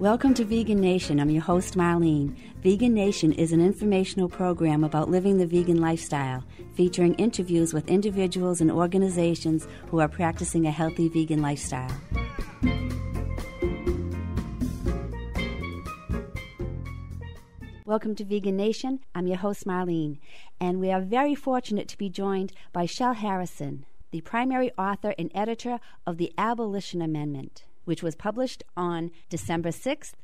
Welcome to Vegan Nation. I'm your host, Marlene. Vegan Nation is an informational program about living the vegan lifestyle, featuring interviews with individuals and organizations who are practicing a healthy vegan lifestyle. Welcome to Vegan Nation. I'm your host, Marlene, and we are very fortunate to be joined by Shell Harrison, the primary author and editor of the Abolition Amendment, which was published on December 6th,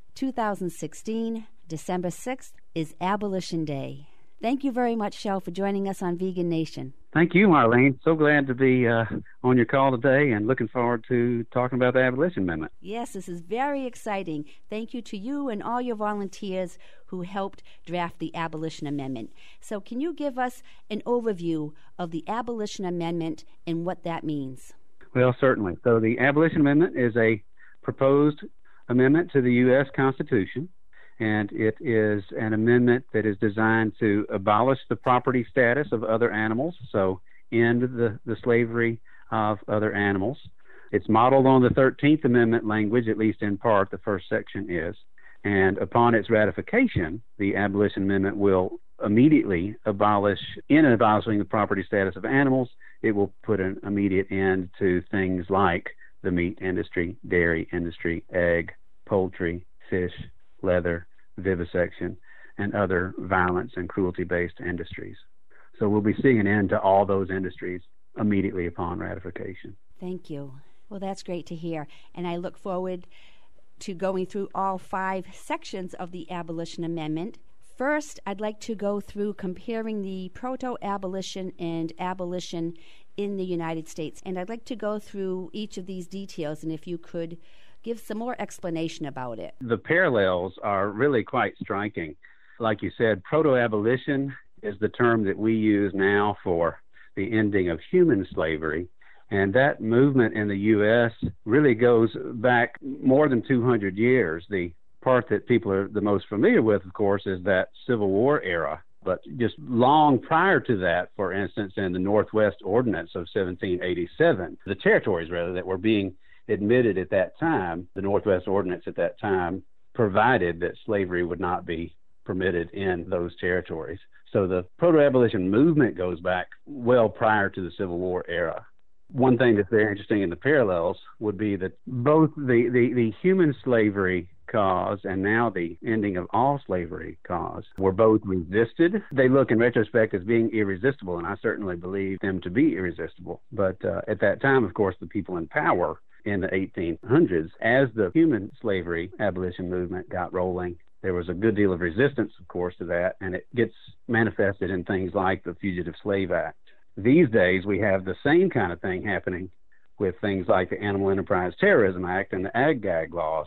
2016. December 6th is Abolition Day. Thank you very much, Shell, for joining us on Vegan Nation. Thank you, Marlene. So glad to be on your call today and looking forward to talking about the Abolition Amendment. Yes, this is very exciting. Thank you to you and all your volunteers who helped draft the Abolition Amendment. So can you give us an overview of the Abolition Amendment and what that means? Well, certainly. So the Abolition Amendment is a proposed amendment to the U.S. Constitution, and it is an amendment that is designed to abolish the property status of other animals, so end the slavery of other animals. It's modeled on the 13th Amendment language, at least in part, the first section is, and upon its ratification, the Abolition Amendment will immediately abolishing the property status of animals. It will put an immediate end to things like the meat industry, dairy industry, egg, poultry, fish, leather, vivisection, and other violence and cruelty-based industries. So we'll be seeing an end to all those industries immediately upon ratification. Thank you. Well, that's great to hear, and I look forward to going through all 5 sections of the Abolition Amendment. First, I'd like to go through comparing the proto-abolition and abolition in the United States, and I'd like to go through each of these details, and if you could give some more explanation about it. The parallels are really quite striking. Like you said, proto-abolition is the term that we use now for the ending of human slavery, and that movement in the U.S. really goes back more than 200 years. The part that people are the most familiar with, of course, is that Civil War era. But just long prior to that, for instance, in the Northwest Ordinance of 1787, the territories, rather, that were being admitted at that time, the Northwest Ordinance at that time provided that slavery would not be permitted in those territories. So the proto-abolition movement goes back well prior to the Civil War era. One thing that's very interesting in the parallels would be that both the human slavery cause and now the ending of all slavery cause were both resisted. They look in retrospect as being irresistible, and I certainly believe them to be irresistible. But at that time, of course, the people in power in the 1800s, as the human slavery abolition movement got rolling, there was a good deal of resistance, of course, to that, and it gets manifested in things like the Fugitive Slave Act. These days, we have the same kind of thing happening with things like the Animal Enterprise Terrorism Act and the Ag-Gag laws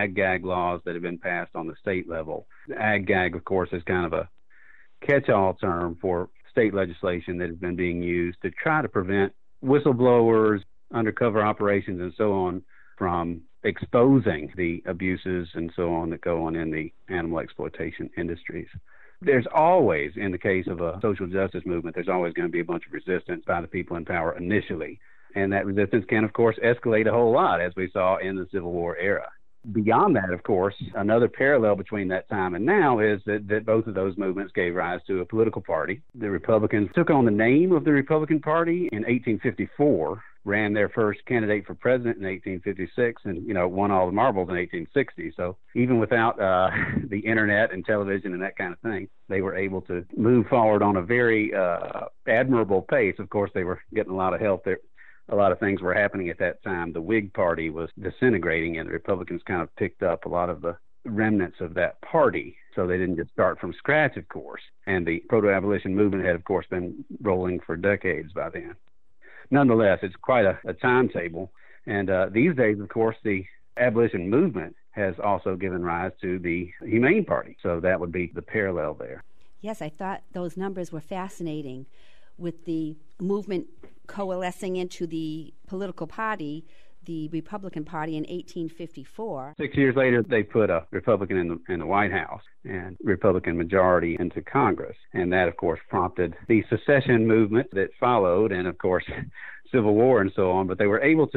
that have been passed on the state level. The Ag-Gag, of course, is kind of a catch-all term for state legislation that has been being used to try to prevent whistleblowers, undercover operations, and so on from exposing the abuses and so on that go on in the animal exploitation industries. There's always, in the case of a social justice movement, there's always going to be a bunch of resistance by the people in power initially. And that resistance can, of course, escalate a whole lot, as we saw in the Civil War era. Beyond that, of course, another parallel between that time and now is that both of those movements gave rise to a political party. The Republicans took on the name of the Republican Party in 1854, ran their first candidate for president in 1856, and, won all the marbles in 1860. So even without the internet and television and that kind of thing, they were able to move forward on a very admirable pace. Of course, they were getting a lot of help there. A lot of things were happening at that time. The Whig Party was disintegrating, and the Republicans kind of picked up a lot of the remnants of that party. So they didn't just start from scratch, of course. And the proto-abolition movement had, of course, been rolling for decades by then. Nonetheless, it's quite a timetable. And these days, of course, the abolition movement has also given rise to the Humane Party. So that would be the parallel there. Yes, I thought those numbers were fascinating, with the movement coalescing into the political party, the Republican Party, in 1854. 6 years later, they put a Republican in the White House and Republican majority into Congress. And that, of course, prompted the secession movement that followed and, of course, Civil War and so on. But they were able to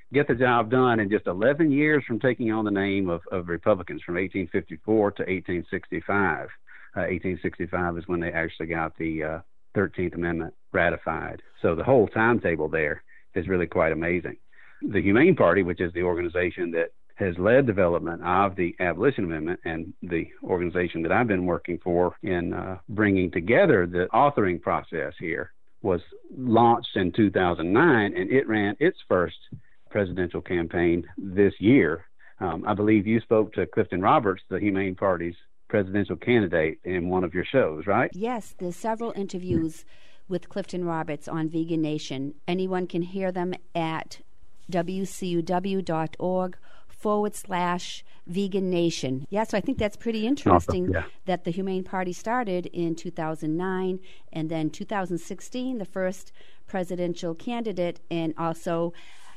get the job done in just 11 years from taking on the name of Republicans from 1854 to 1865. 1865 is when they actually got the 13th Amendment ratified. So the whole timetable there is really quite amazing. The Humane Party, which is the organization that has led development of the Abolition Amendment and the organization that I've been working for in bringing together the authoring process here, was launched in 2009, and it ran its first presidential campaign this year. I believe you spoke to Clifton Roberts, the Humane Party's presidential candidate, in one of your shows, right? Yes, there's several interviews with Clifton Roberts on Vegan Nation. Anyone can hear them at wcuw.org/Vegan Nation. Yeah, so I think that's pretty interesting. Awesome. Yeah. That the Humane Party started in 2009, and then 2016, the first presidential candidate, and also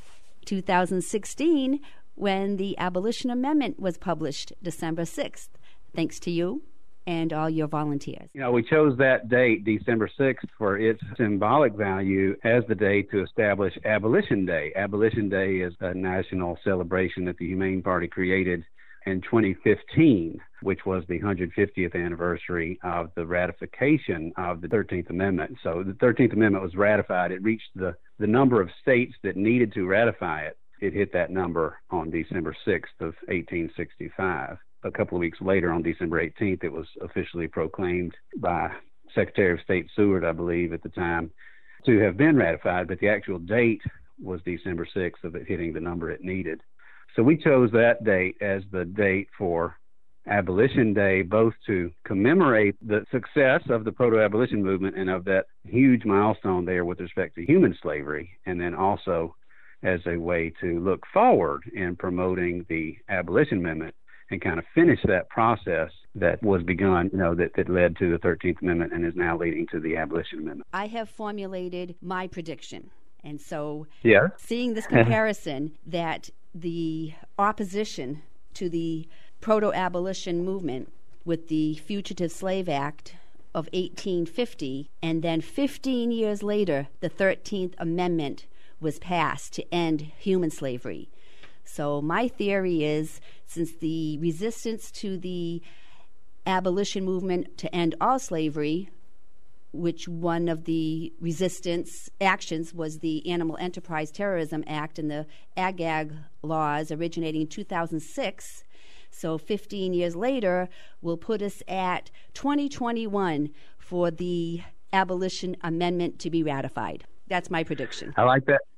2016, when the Abolition Amendment was published, December 6th, thanks to you and all your volunteers. You know, we chose that date, December 6th, for its symbolic value as the day to establish Abolition Day. Abolition Day is a national celebration that the Humane Party created in 2015, which was the 150th anniversary of the ratification of the 13th Amendment. So the 13th Amendment was ratified. It reached the number of states that needed to ratify it. It hit that number on December 6th of 1865. A couple of weeks later, on December 18th, it was officially proclaimed by Secretary of State Seward, I believe, at the time, to have been ratified, but the actual date was December 6th of it hitting the number it needed. So we chose that date as the date for Abolition Day, both to commemorate the success of the proto-abolition movement and of that huge milestone there with respect to human slavery, and then also as a way to look forward in promoting the Abolition Amendment and kind of finish that process that was begun, that led to the 13th Amendment and is now leading to the Abolition Amendment. I have formulated my prediction. And so seeing this comparison that the opposition to the proto-abolition movement with the Fugitive Slave Act of 1850, and then 15 years later, the 13th Amendment was passed to end human slavery. So my theory is, since the resistance to the abolition movement to end all slavery, which one of the resistance actions was the Animal Enterprise Terrorism Act and the Ag-Ag laws originating in 2006, so 15 years later will put us at 2021 for the Abolition Amendment to be ratified. That's my prediction. I like that.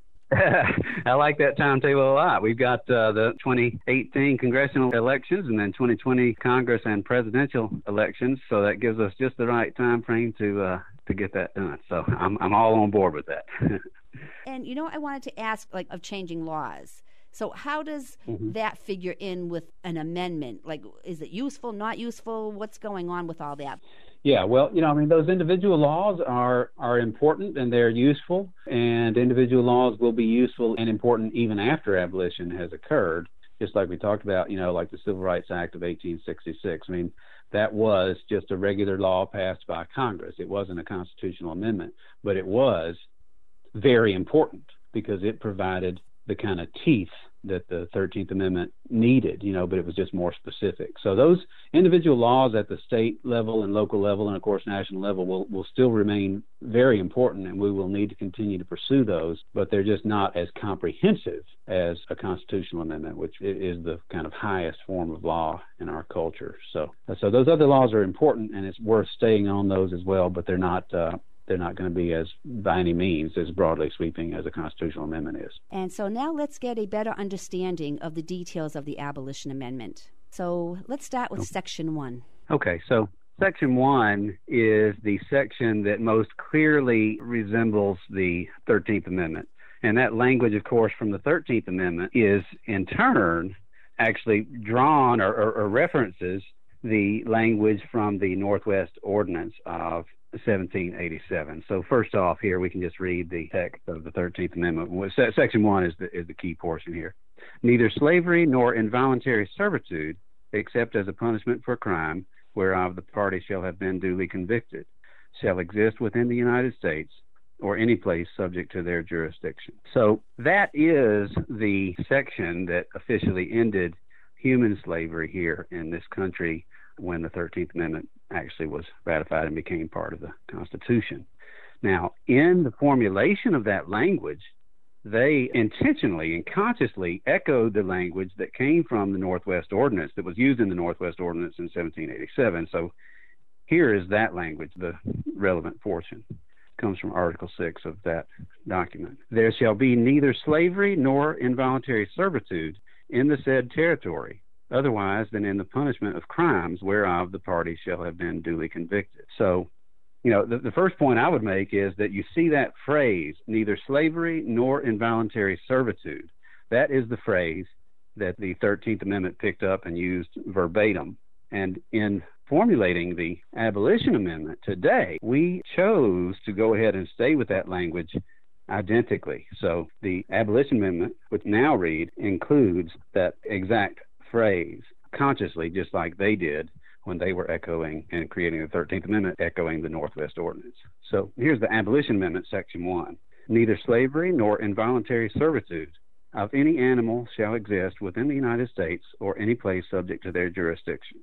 I like that timetable a lot. We've got the 2018 congressional elections and then 2020 Congress and presidential elections, so that gives us just the right time frame to get that done. So I'm all on board with that. And I wanted to ask, of changing laws. So how does that figure in with an amendment? Is it useful, not useful? What's going on with all that? Yeah, well, those individual laws are important and they're useful, and individual laws will be useful and important even after abolition has occurred, just like we talked about, like the Civil Rights Act of 1866. That was just a regular law passed by Congress. It wasn't a constitutional amendment, but it was very important because it provided the kind of teeth that the 13th Amendment needed, but it was just more specific. So those individual laws at the state level and local level and, of course, national level will still remain very important, and we will need to continue to pursue those, but they're just not as comprehensive as a constitutional amendment, which is the kind of highest form of law in our culture. So those other laws are important, and it's worth staying on those as well, but they're not going to be by any means as broadly sweeping as a constitutional amendment is. And so now let's get a better understanding of the details of the Abolition Amendment. So let's start with Section 1. Okay, so Section 1 is the section that most clearly resembles the 13th Amendment. And that language, of course, from the 13th Amendment is in turn actually drawn or references the language from the Northwest Ordinance of 1787. So first off here, we can just read the text of the 13th Amendment. Section 1 is the key portion here. Neither slavery nor involuntary servitude, except as a punishment for crime, whereof the party shall have been duly convicted, shall exist within the United States, or any place subject to their jurisdiction. So that is the section that officially ended human slavery here in this country when the 13th Amendment actually was ratified and became part of the Constitution. Now, in the formulation of that language, they intentionally and consciously echoed the language that came from the Northwest Ordinance that was used in the Northwest Ordinance in 1787. So here is that language, the relevant portion. It comes from Article 6 of that document. There shall be neither slavery nor involuntary servitude in the said territory, otherwise than in the punishment of crimes whereof the party shall have been duly convicted. So, the first point I would make is that you see that phrase, neither slavery nor involuntary servitude. That is the phrase that the 13th Amendment picked up and used verbatim. And in formulating the Abolition Amendment today, we chose to go ahead and stay with that language identically. So the Abolition Amendment, which now read, includes that exact phrase consciously, just like they did when they were echoing and creating the 13th Amendment, echoing the Northwest Ordinance. So here's the Abolition Amendment, Section 1. Neither slavery nor involuntary servitude of any animal shall exist within the United States or any place subject to their jurisdiction.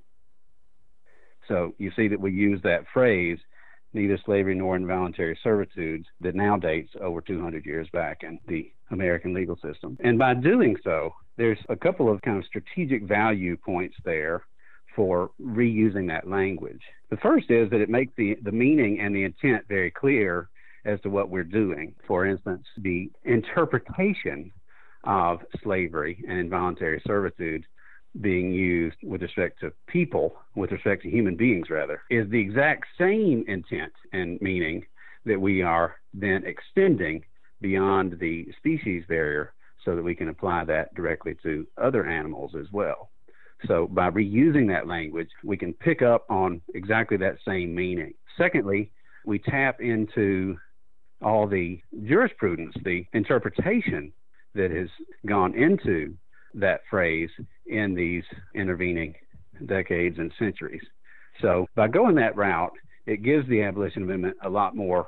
So you see that we use that phrase, neither slavery nor involuntary servitude, that now dates over 200 years back in the American legal system. And by doing so, there's a couple of kind of strategic value points there for reusing that language. The first is that it makes the meaning and the intent very clear as to what we're doing. For instance, the interpretation of slavery and involuntary servitude being used with respect to people, with respect to human beings rather, is the exact same intent and meaning that we are then extending beyond the species barrier so that we can apply that directly to other animals as well. So by reusing that language, we can pick up on exactly that same meaning. Secondly, we tap into all the jurisprudence, the interpretation that has gone into that phrase in these intervening decades and centuries. So by going that route, it gives the Abolition Amendment a lot more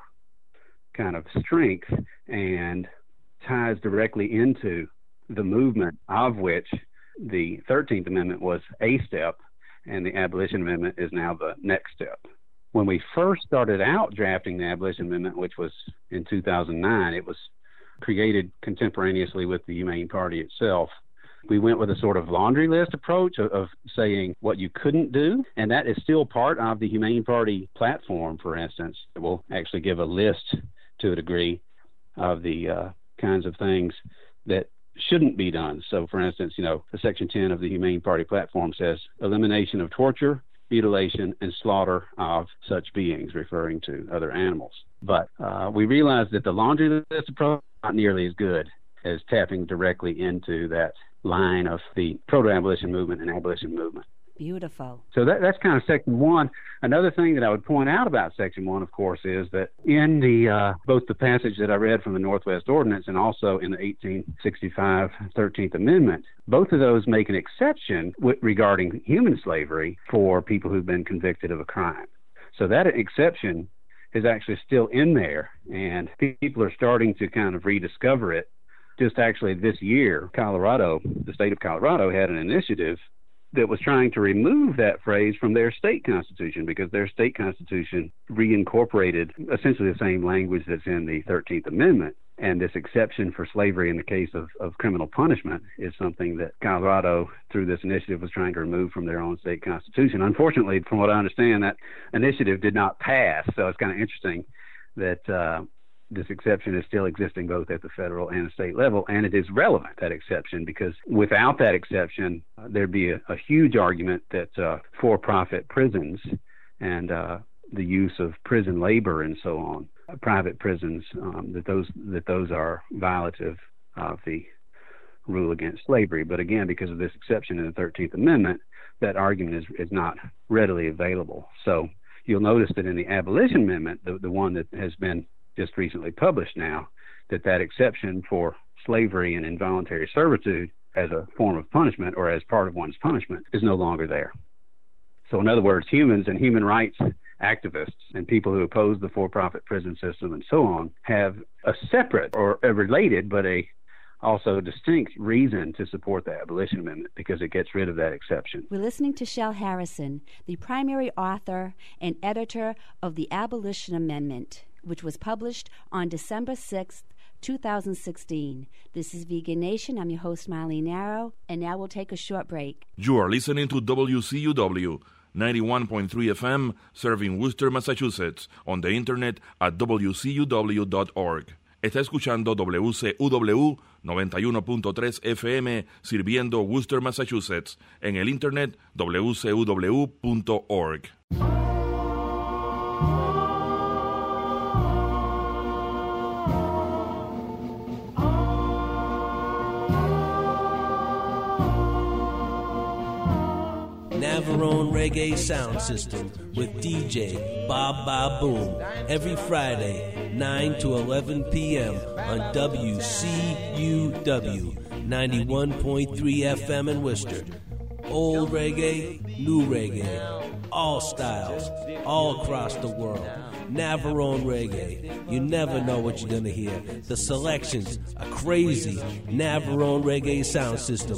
kind of strength and ties directly into the movement of which the 13th Amendment was a step, and the Abolition Amendment is now the next step. When we first started out drafting the Abolition Amendment, which was in 2009, it was created contemporaneously with the Humane Party itself. We went with a sort of laundry list approach of saying what you couldn't do, and that is still part of the Humane Party platform, for instance. It will actually give a list to a degree of the kinds of things that shouldn't be done. So, for instance, the Section 10 of the Humane Party platform says elimination of torture, mutilation, and slaughter of such beings, referring to other animals. But we realized that the laundry list approach is not nearly as good as tapping directly into that line of the proto-abolition movement and abolition movement. Beautiful. So that's kind of Section 1. Another thing that I would point out about Section 1, of course, is that in the both the passage that I read from the Northwest Ordinance and also in the 1865 13th Amendment, both of those make an exception regarding human slavery for people who've been convicted of a crime. So that exception is actually still in there, and people are starting to kind of rediscover it. Just actually this year, Colorado, the state of Colorado, had an initiative that was trying to remove that phrase from their state constitution because their state constitution reincorporated essentially the same language that's in the 13th Amendment. And this exception for slavery in the case of criminal punishment is something that Colorado, through this initiative, was trying to remove from their own state constitution. Unfortunately, from what I understand, that initiative did not pass. So it's kind of interesting that this exception is still existing both at the federal and the state level, and it is relevant, that exception, because without that exception, there'd be a huge argument that for-profit prisons and the use of prison labor and so on, private prisons, that those are violative of the rule against slavery. But again, because of this exception in the 13th Amendment, that argument is not readily available. So you'll notice that in the Abolition Amendment, the one that has been just recently published now, that exception for slavery and involuntary servitude as a form of punishment or as part of one's punishment is no longer there. So in other words, humans and human rights activists and people who oppose the for-profit prison system and so on have a separate or a related but a also distinct reason to support the Abolition Amendment, because it gets rid of that exception. We're listening to Shel Harrison, the primary author and editor of the Abolition Amendment, which was published on December 6th, 2016. This is Vegan Nation. I'm your host, Marlene Arrow, and now we'll take a short break. You are listening to WCUW 91.3 FM, serving Worcester, Massachusetts, on the internet at wcuw.org. Está escuchando WCUW 91.3 FM, sirviendo Worcester, Massachusetts, en el internet wcuw.org. Navarone Reggae Sound System with DJ Bob Bob Boom every Friday, 9 to 11 p.m. on WCUW 91.3 FM in Worcester. Old reggae, new reggae, all styles, all across the world. Navarone Reggae. You never know what you're going to hear. The selections are crazy. Navarone Reggae Sound System,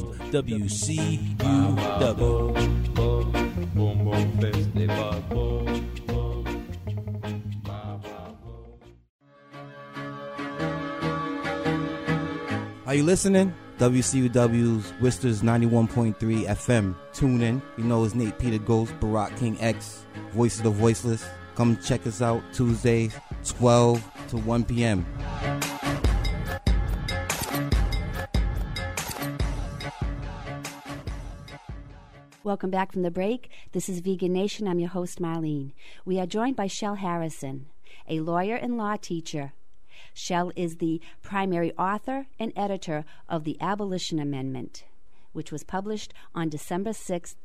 WCUW. Are you listening? WCUW's Worcester's 91.3 FM. Tune in. You know it's Nate Peter Ghost, Barack King X, Voice of the Voiceless. Come check us out Tuesdays, 12 to 1 p.m. Welcome back from the break. This is Vegan Nation. I'm your host, Marlene. We are joined by Shel Harrison, a lawyer and law teacher. Shel is the primary author and editor of the Abolition Amendment, which was published on December 6th,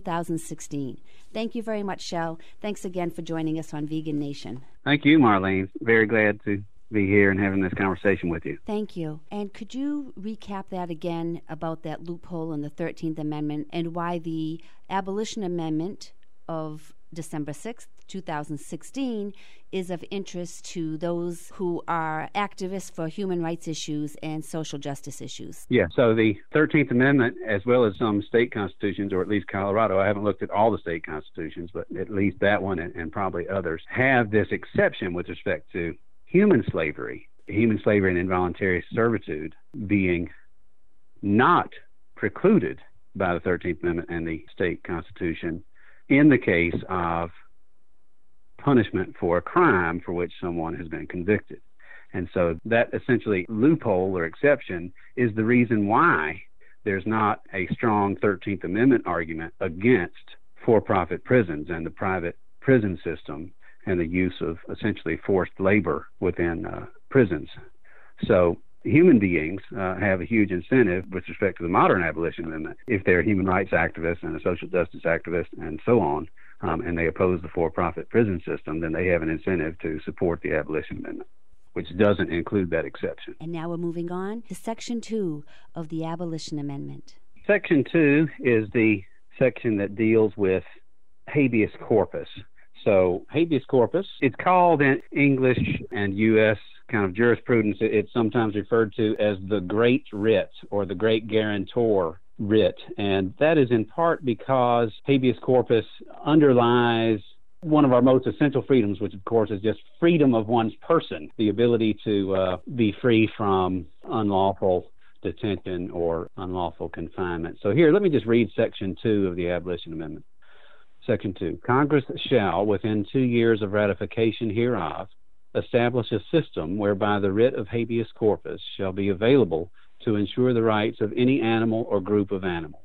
2016. Thank you very much, Shel. Thanks again for joining us on Vegan Nation. Thank you, Marlene. Very glad to be here and having this conversation with you. Thank you. And could you recap that again about that loophole in the 13th Amendment and why the Abolition Amendment of December 6th, 2016 is of interest to those who are activists for human rights issues and social justice issues? Yeah, so the 13th Amendment, as well as some state constitutions, or at least Colorado, I haven't looked at all the state constitutions, but at least that one and probably others, have this exception with respect to human slavery and involuntary servitude being not precluded by the 13th Amendment and the state constitution in the case of punishment for a crime for which someone has been convicted. And so that essentially loophole or exception is the reason why there's not a strong 13th Amendment argument against for-profit prisons and the private prison system and the use of essentially forced labor within prisons. So human beings have a huge incentive with respect to the modern Abolition Amendment. If they're human rights activists and a social justice activist and so on, and they oppose the for-profit prison system, then they have an incentive to support the Abolition Amendment, which doesn't include that exception. And now we're moving on to Section 2 of the Abolition Amendment. Section 2 is the section that deals with habeas corpus. So habeas corpus, it's called in English and U.S. kind of jurisprudence, it's sometimes referred to as the Great Writ or the Great Guarantor Writ. And that is in part because habeas corpus underlies one of our most essential freedoms, which of course is just freedom of one's person, the ability to be free from unlawful detention or unlawful confinement. So here, let me just read Section 2 of the Abolition Amendment. Section 2, Congress shall, within 2 years of ratification hereof, establish a system whereby the writ of habeas corpus shall be available to ensure the rights of any animal or group of animals.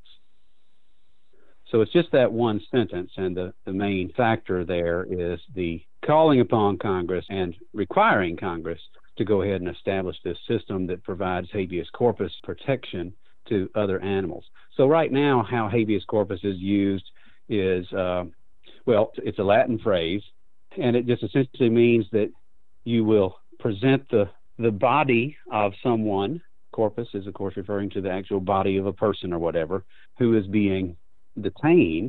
So it's just that one sentence, and the main factor there is the calling upon Congress and requiring Congress to go ahead and establish this system that provides habeas corpus protection to other animals. So right now, how habeas corpus is used is, it's a Latin phrase, and it just essentially means that you will present the body of someone. Corpus is, of course, referring to the actual body of a person or whatever, who is being detained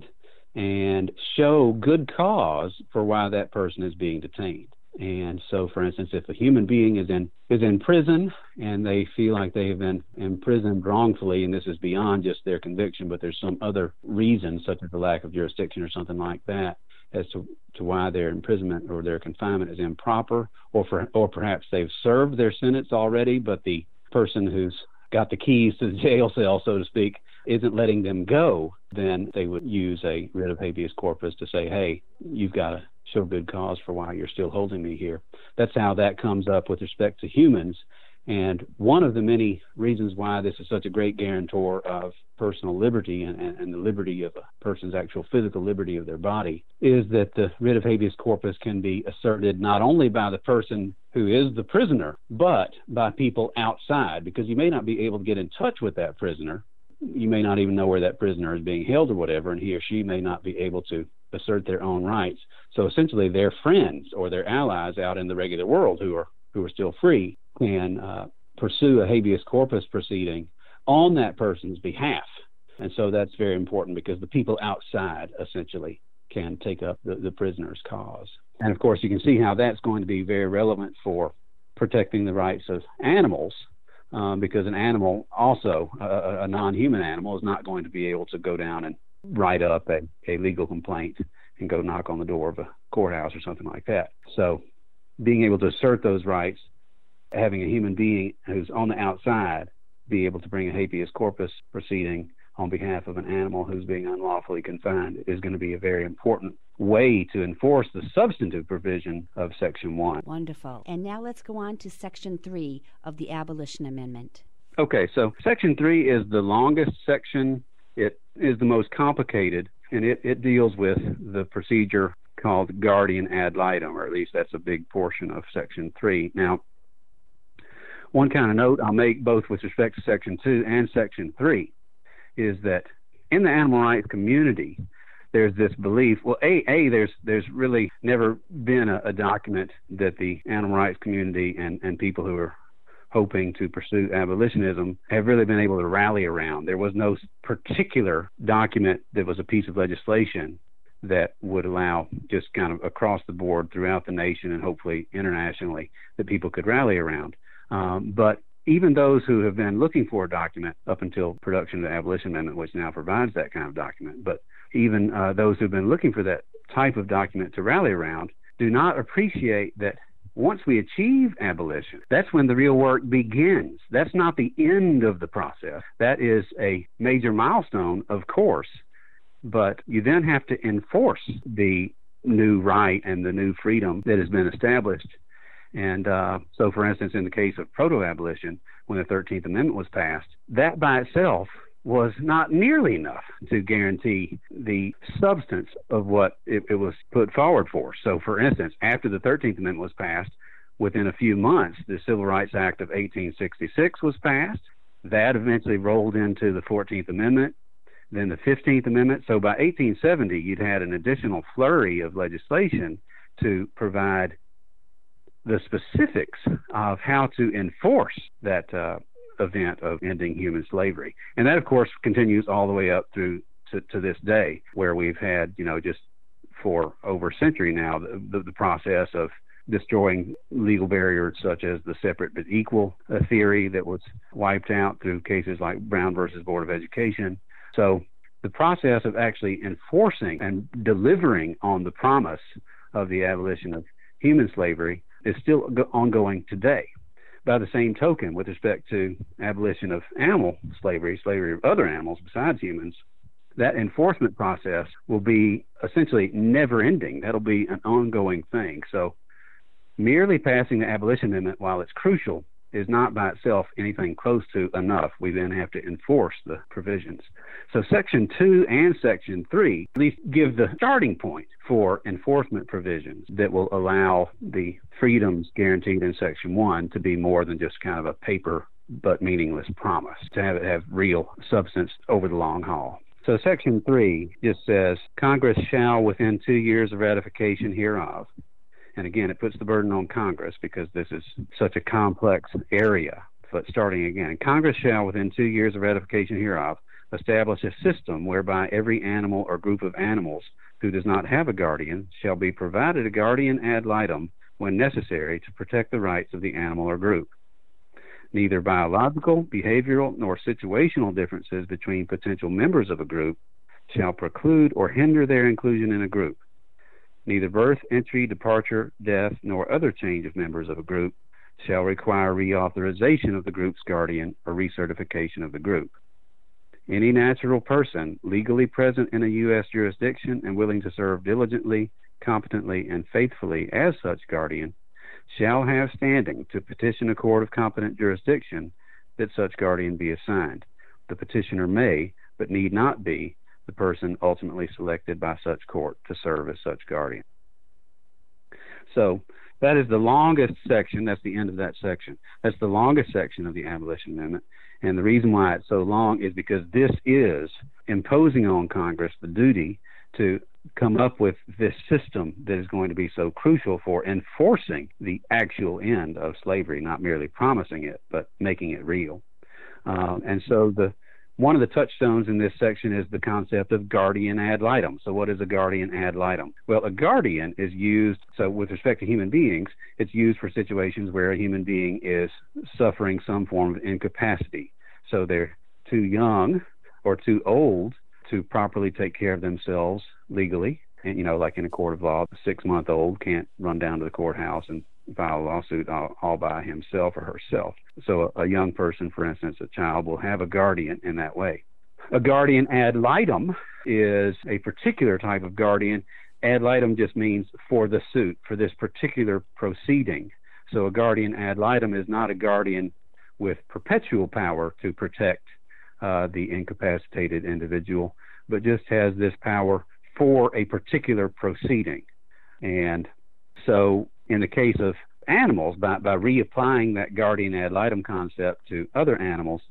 and show good cause for why that person is being detained. And so, for instance, if a human being is in prison and they feel like they have been imprisoned wrongfully, and this is beyond just their conviction, but there's some other reason, such as the lack of jurisdiction or something like that, as to why their imprisonment or their confinement is improper, or perhaps they've served their sentence already, but the person who's got the keys to the jail cell, so to speak, isn't letting them go, then they would use a writ of habeas corpus to say, hey, you've got to show good cause for why you're still holding me here. That's how that comes up with respect to humans. And one of the many reasons why this is such a great guarantor of personal liberty and the liberty of a person's actual physical liberty of their body is that the writ of habeas corpus can be asserted not only by the person who is the prisoner, but by people outside, because you may not be able to get in touch with that prisoner. You may not even know where that prisoner is being held or whatever, and he or she may not be able to assert their own rights. So essentially their friends or their allies out in the regular world who are still free can pursue a habeas corpus proceeding on that person's behalf. And so that's very important, because the people outside essentially can take up the prisoner's cause. And of course, you can see how that's going to be very relevant for protecting the rights of animals, because an animal, also a non-human animal, is not going to be able to go down and write up a legal complaint and go knock on the door of a courthouse or something like that. So being able to assert those rights, having a human being who's on the outside be able to bring a habeas corpus proceeding on behalf of an animal who's being unlawfully confined is going to be a very important way to enforce the substantive provision of Section 1. Wonderful. And now let's go on to Section 3 of the Abolition Amendment. Okay, so Section 3 is the longest section. It is the most complicated, and it deals with the procedure called guardian ad litem, or at least that's a big portion of Section 3. Now, one kind of note I'll make both with respect to Section 2 and Section 3 is that in the animal rights community, there's this belief, well, there's really never been a document that the animal rights community and people who are hoping to pursue abolitionism have really been able to rally around. There was no particular document that was a piece of legislation that would allow just kind of across the board throughout the nation and hopefully internationally that people could rally around. But even those who have been looking for a document up until production of the Abolition Amendment, which now provides that kind of document, but even those who've been looking for that type of document to rally around do not appreciate that once we achieve abolition, that's when the real work begins. That's not the end of the process. That is a major milestone, of course, but you then have to enforce the new right and the new freedom that has been established. And so, for instance, in the case of proto-abolition, when the 13th Amendment was passed, that by itself was not nearly enough to guarantee the substance of what it was put forward for. So, for instance, after the 13th Amendment was passed, within a few months, the Civil Rights Act of 1866 was passed. That eventually rolled into the 14th Amendment, then the 15th Amendment. So by 1870, you'd had an additional flurry of legislation to provide the specifics of how to enforce that event of ending human slavery. And that, of course, continues all the way up through to this day, where we've had, just for over a century now, the process of destroying legal barriers such as the separate but equal theory that was wiped out through cases like Brown versus Board of Education. So the process of actually enforcing and delivering on the promise of the abolition of human slavery is still ongoing today. By the same token, with respect to abolition of animal slavery of other animals besides humans, that enforcement process will be essentially never ending. That'll be an ongoing thing. So merely passing the Abolition Amendment, while it's crucial, is not by itself anything close to enough. We then have to enforce the provisions. So Section 2 and Section 3 at least give the starting point for enforcement provisions that will allow the freedoms guaranteed in Section 1 to be more than just kind of a paper but meaningless promise, to have it have real substance over the long haul. So Section 3 just says, Congress shall, within 2 years of ratification hereof, and again, it puts the burden on Congress because this is such a complex area. But starting again, Congress shall, within 2 years of ratification hereof, establish a system whereby every animal or group of animals who does not have a guardian shall be provided a guardian ad litem when necessary to protect the rights of the animal or group. Neither biological, behavioral, nor situational differences between potential members of a group shall preclude or hinder their inclusion in a group. Neither birth, entry, departure, death, nor other change of members of a group shall require reauthorization of the group's guardian or recertification of the group. Any natural person legally present in a U.S. jurisdiction and willing to serve diligently, competently, and faithfully as such guardian shall have standing to petition a court of competent jurisdiction that such guardian be assigned. The petitioner may, but need not be, the person ultimately selected by such court to serve as such guardian. So that is the longest section. That's the end of that section. That's the longest section of the Abolition Amendment. And the reason why it's so long is because this is imposing on Congress the duty to come up with this system that is going to be so crucial for enforcing the actual end of slavery, not merely promising it, but making it real. And so one of the touchstones in this section is the concept of guardian ad litem. So what is a guardian ad litem? Well, a guardian is used, so with respect to human beings, it's used for situations where a human being is suffering some form of incapacity. So they're too young or too old to properly take care of themselves legally. And, like in a court of law, a 6-month-old can't run down to the courthouse and file a lawsuit all by himself or herself. So a young person, for instance, a child, will have a guardian in that way. A guardian ad litem is a particular type of guardian. Ad litem just means for the suit, for this particular proceeding. So a guardian ad litem is not a guardian with perpetual power to protect the incapacitated individual, but just has this power for a particular proceeding. And so in the case of animals, by reapplying that guardian ad litem concept to other animals,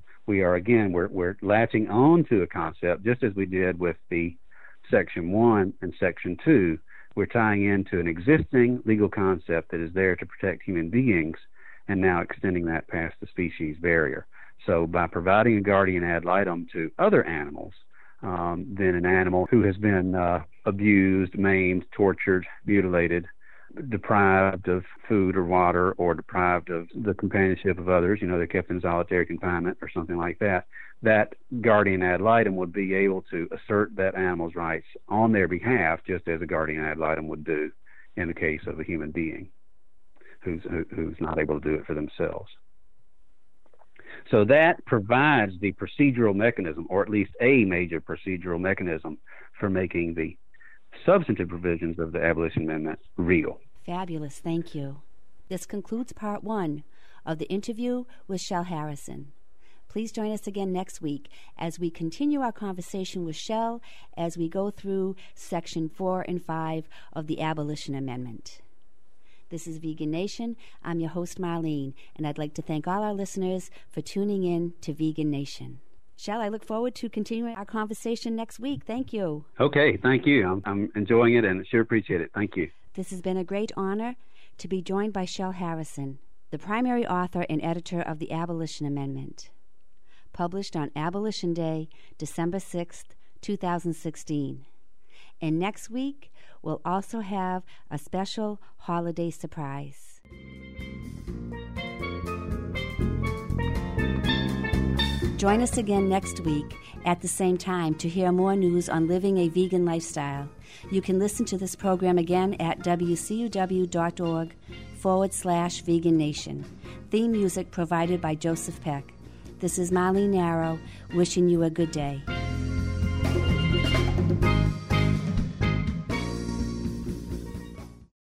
we're latching on to a concept, just as we did with the Section 1 and Section 2. We're tying into an existing legal concept that is there to protect human beings and now extending that past the species barrier. So by providing a guardian ad litem to other animals, then an animal who has been abused, maimed, tortured, mutilated, deprived of food or water, or deprived of the companionship of others, they're kept in solitary confinement or something like that, that guardian ad litem would be able to assert that animal's rights on their behalf, just as a guardian ad litem would do in the case of a human being who's not able to do it for themselves. So that provides the procedural mechanism, or at least a major procedural mechanism, for making the substantive provisions of the Abolition Amendment real. Fabulous, thank you. This concludes part 1 of the interview with Shell Harrison. Please join us again next week as we continue our conversation with Shell as we go through Section 4 and 5 of the Abolition Amendment. This is Vegan Nation. I'm your host, Marlene, and I'd like to thank all our listeners for tuning in to Vegan Nation. Shell, I look forward to continuing our conversation next week. Thank you. Okay, thank you. I'm enjoying it and sure appreciate it. Thank you. This has been a great honor to be joined by Shell Harrison, the primary author and editor of the Abolition Amendment, published on Abolition Day, December 6th, 2016. And next week, we'll also have a special holiday surprise. Join us again next week at the same time to hear more news on living a vegan lifestyle. You can listen to this program again at wcuw.org/Vegan Nation. Theme music provided by Joseph Peck. This is Marlene Narrow, wishing you a good day.